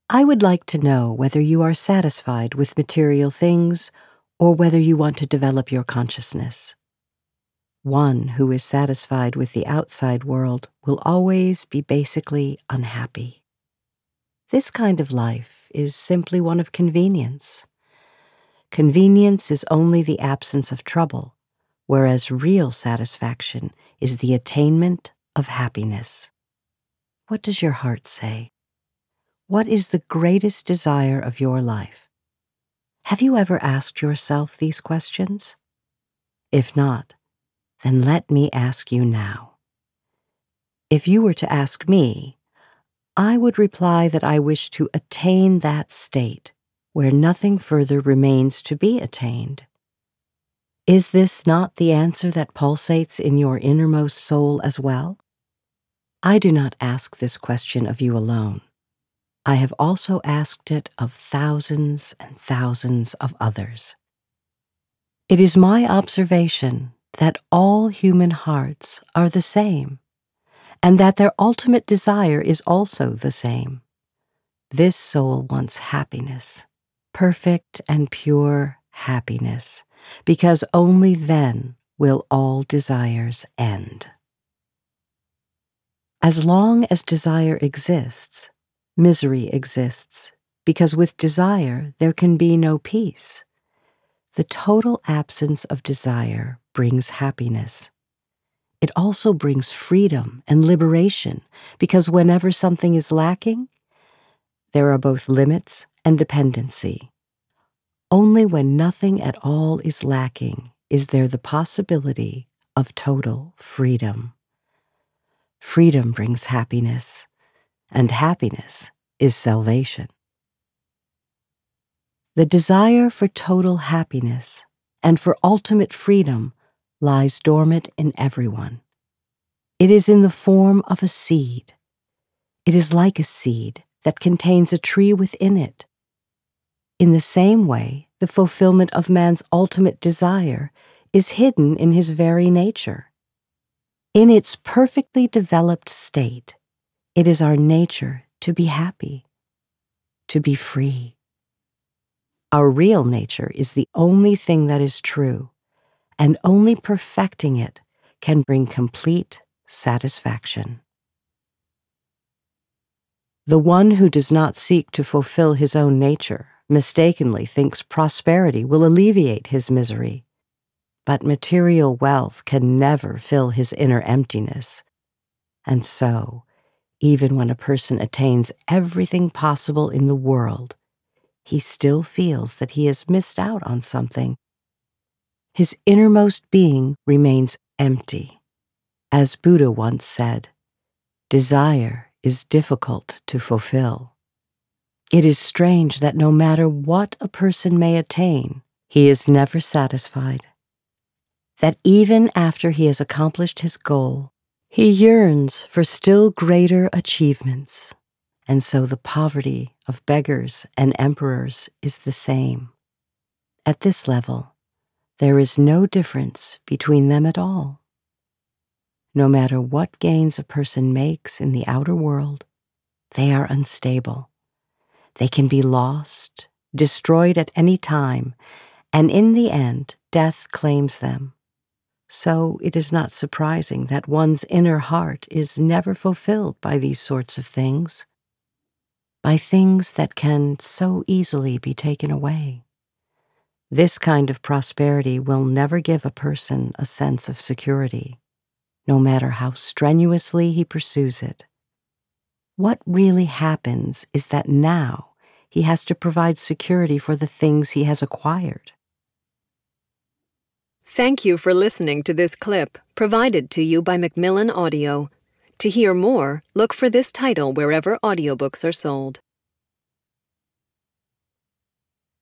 I would like to know whether you are satisfied with material things or whether you want to develop your consciousness. One who is satisfied with the outside world will always be basically unhappy. This kind of life is simply one of convenience. Convenience is only the absence of trouble, whereas real satisfaction is the attainment of happiness. What does your heart say? What is the greatest desire of your life? Have you ever asked yourself these questions? If not, then let me ask you now. If you were to ask me, I would reply that I wish to attain that state where nothing further remains to be attained. Is this not the answer that pulsates in your innermost soul as well? I do not ask this question of you alone. I have also asked it of thousands and thousands of others. It is my observation that all human hearts are the same, and that their ultimate desire is also the same. This soul wants happiness, perfect and pure happiness, because only then will all desires end. As long as desire exists, misery exists, because with desire there can be no peace. The total absence of desire brings happiness. It also brings freedom and liberation, because whenever something is lacking, there are both limits and dependency. Only when nothing at all is lacking is there the possibility of total freedom. Freedom brings happiness, and happiness is salvation. The desire for total happiness and for ultimate freedom lies dormant in everyone. It is in the form of a seed. It is like a seed that contains a tree within it. In the same way, the fulfillment of man's ultimate desire is hidden in his very nature. In its perfectly developed state, it is our nature to be happy, to be free. Our real nature is the only thing that is true, and only perfecting it can bring complete satisfaction. The one who does not seek to fulfill his own nature mistakenly thinks prosperity will alleviate his misery. But material wealth can never fill his inner emptiness. And so, even when a person attains everything possible in the world, he still feels that he has missed out on something. His innermost being remains empty. As Buddha once said, desire is difficult to fulfill. It is strange that no matter what a person may attain, he is never satisfied. That even after he has accomplished his goal, he yearns for still greater achievements, and so the poverty of beggars and emperors is the same. At this level, there is no difference between them at all. No matter what gains a person makes in the outer world, they are unstable. They can be lost, destroyed at any time, and in the end, death claims them. So it is not surprising that one's inner heart is never fulfilled by these sorts of things, by things that can so easily be taken away. This kind of prosperity will never give a person a sense of security, no matter how strenuously he pursues it. What really happens is that now he has to provide security for the things he has acquired. Thank you for listening to this clip provided to you by Macmillan Audio. To hear more, look for this title wherever audiobooks are sold.